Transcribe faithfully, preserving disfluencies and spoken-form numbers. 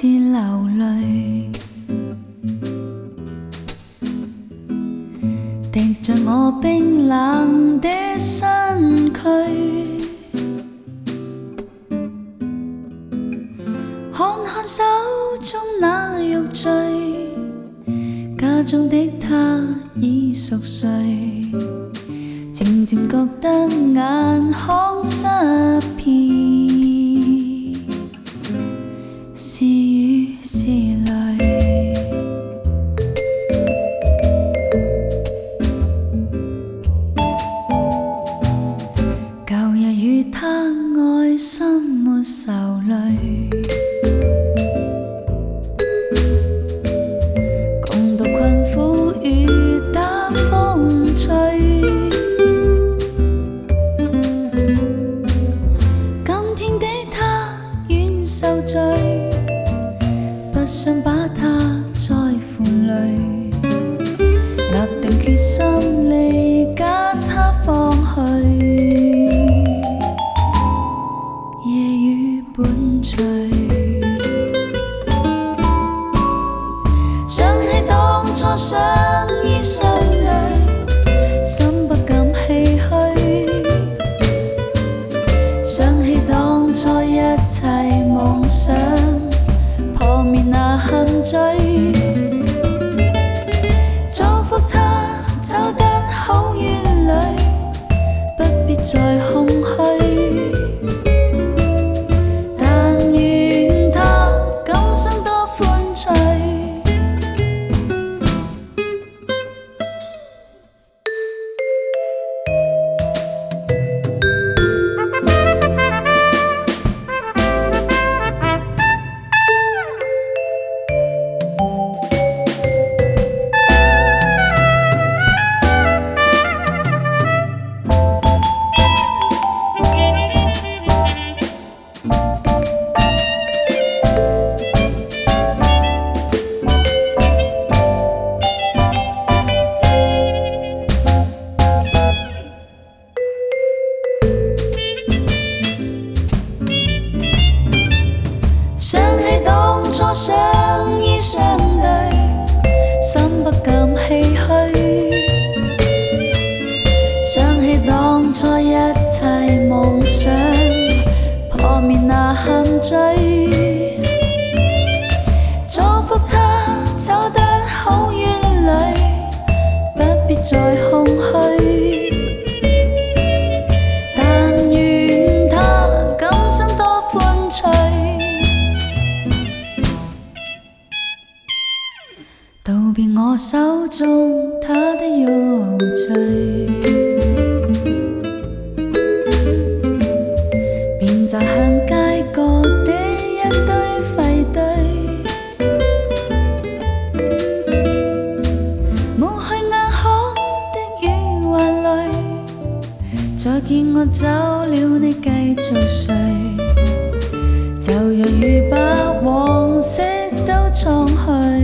流泪，滴在我冰冷的身躯。看看手中那玉坠，家中的他已熟睡，渐渐觉得眼眶湿片。 是雨是泪，旧日與他愛心沒愁淚，共度困苦與打風吹。今天的他願受罪。 不想把他再負累，立定決心離家他放去，夜雨伴隨。想起當初相依相對，心不敢唏噓。想起當初一切夢想。 破滅那陷阱，祝福他走得好運裏，不必再空虛。但願他今生多歡趣。初相依相對，心不敢唏噓。想起當初一切夢想，破滅那陷阱。祝福他走得好運裏，不必再空虛。 道別我手中他的玉墜，便擲向街角的一堆廢堆。抹去眼眶的雨或淚，再見我走了，你繼續睡，就若雨把往昔都沖去。